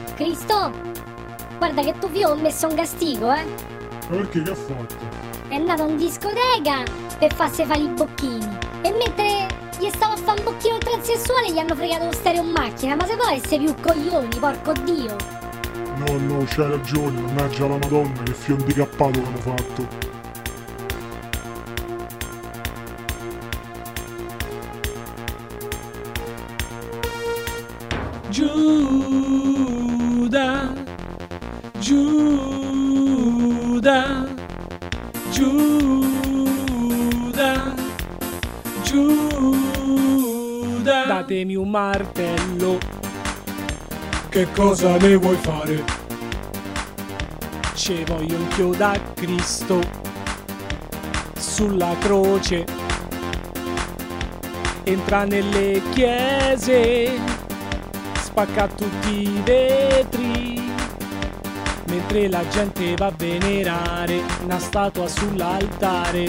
Cristo, guarda che tuo figlio ha messo un castigo, Ma perché che ha fatto? È andato in discoteca per farsi fare i bocchini. E mentre gli stava a fare un bocchino transessuale gli hanno fregato lo stereo in macchina. Ma se poi sei più coglioni, porco Dio. No, c'hai ragione, mannaggia la Madonna, che fionticappato che hanno fatto. Giuda, Giuda, Giuda, Giuda, datemi un martello. Che cosa ne vuoi fare? Ci voglio un chiodo a Cristo sulla croce. Entra nelle chiese, spacca tutti i vetri, mentre la gente va a venerare una statua sull'altare.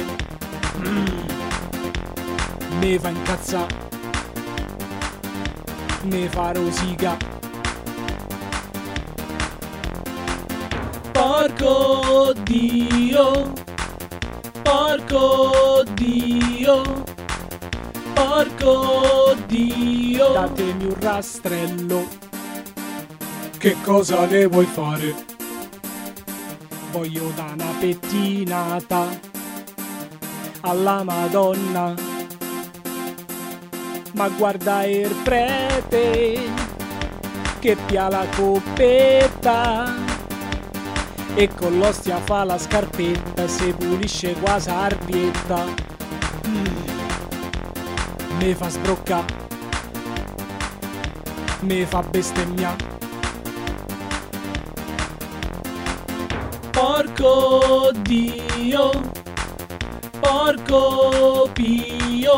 Me fa incazza, me fa rosica. Porco Dio, porco Dio, porco Dio, datemi un rastrello. Che cosa ne vuoi fare? Voglio da una pettinata alla Madonna. Ma guarda il prete che pia la coppetta e con l'ostia fa la scarpetta e se pulisce qua sarbietta. Me fa sbrocca, me fa bestemmia. Porco Dio, porco Pio,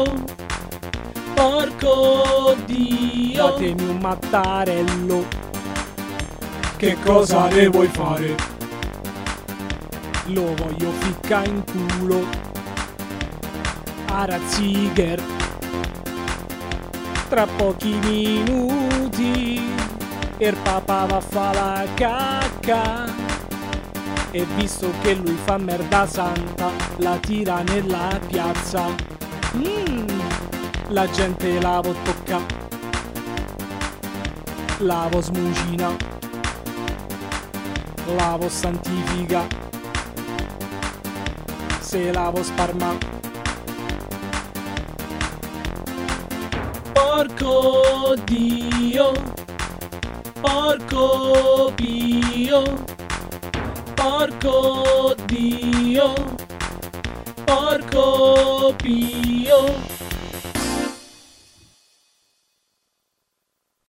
porco Dio, datemi un mattarello. Che cosa ne vuoi fare? Lo voglio ficca in culo a Ratziger tra pochi minuti. Il papà va a fa la cacca e visto che lui fa merda santa la tira nella piazza. La gente la vo tocca, la vo smucina, la vo santifica, se la vo sparma. Porco Dio, porco Pio, porco Dio, porco Pio.